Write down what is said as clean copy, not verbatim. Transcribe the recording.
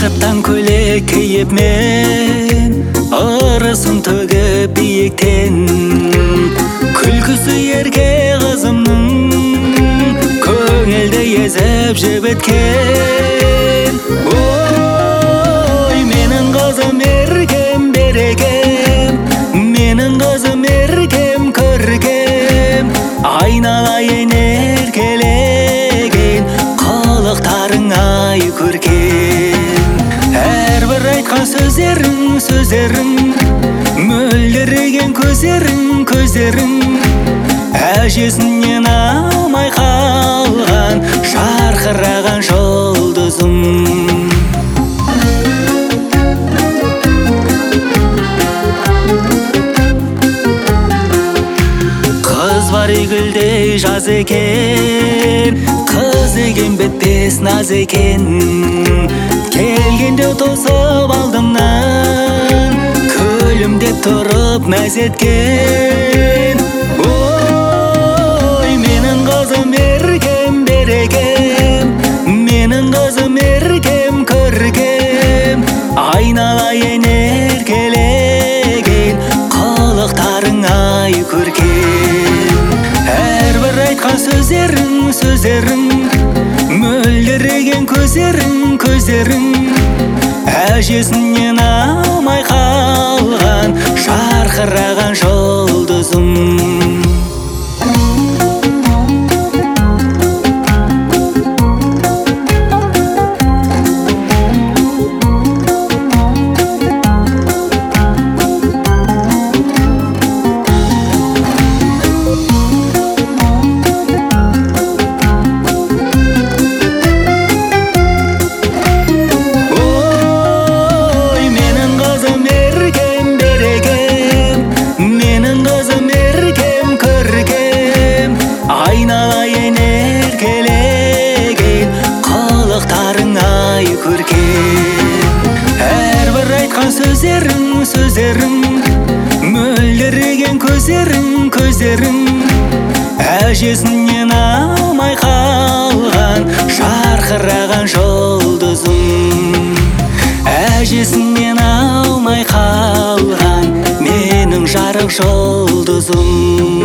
бақыттан көйлек киіп мен ырысын төгіп биіктен күлкісі ерке қызымның көңілді езіп жеп еткен. Ой, менің қызым еркем берекем, менің қызым еркем көркем, айналайын еркелеген қылықтарың ай көркем. Әрбір айтқан сөздерің мөлдіреген көздерің әжесінен алмай қалған жарқыраған жұлдызым. Қыз бар гүлдей жаз екен, қыз деген бітпес наз екен, келгенде тосып алдымнан күлімдеп тұрып мәз еткен. Ой, менің қызым еркем берекем, менің қызым еркем көркем, айналайын еркелеген қылықтарың ай көркем. Әрбір айтқан сөздерің мөлдіреген көздерің әжесінен алмай қалған жарқыраған жұлдызым. Айналайын еркелеген қылықтарың ай көркем. Әрбір айтқан сөздерің мөлдіреген көздерің әжесінен алмай қалған жарқыраған жұлдызым. Әжесінен алмай қалған менің жарық жұлдызым.